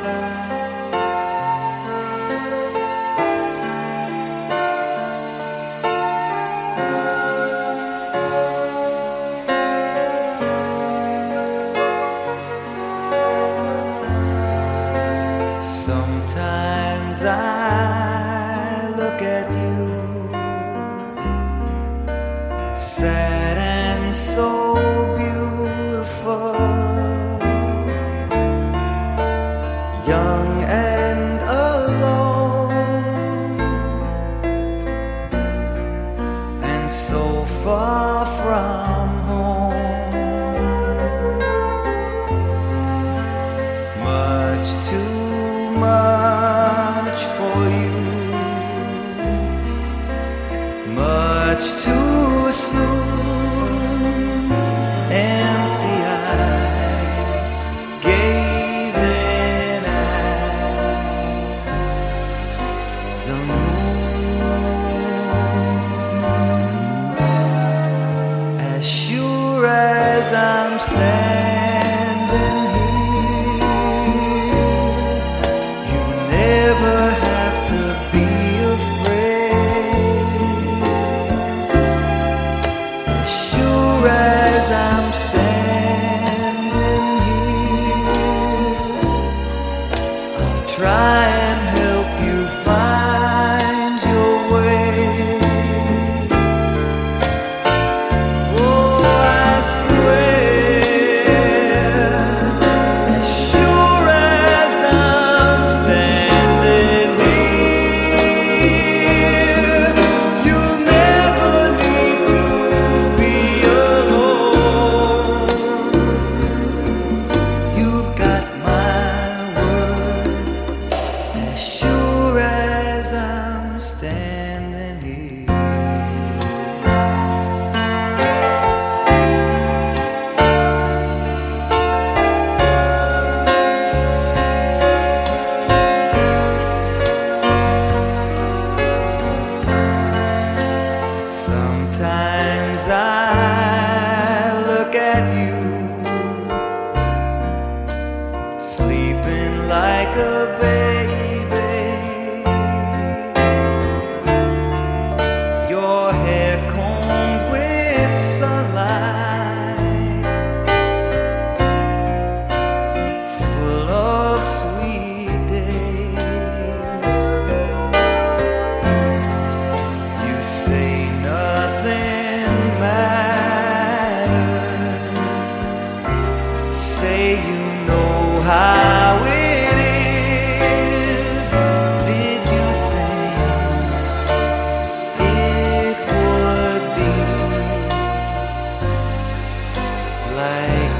Sometimes I look at you, sad and so beautiful, young and alone, and so far from home, much too much for you, much too soon. Empty eyes gazing at the moon. As sure as I'm standing never have to be afraid. As sure as I'm standing here, I'll try and help you find your way. Oh, I swear, as sure as I'm standing here, you never need to be alone. You've got my word, as sure as I'm standing here. Sometimes I look at you, sleeping like a baby, your hair combed with sunlight, full of sweet days. You say nothing matters, say you know how it is. Did you think it would be like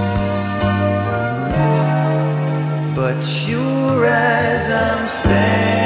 this? But sure as I'm standing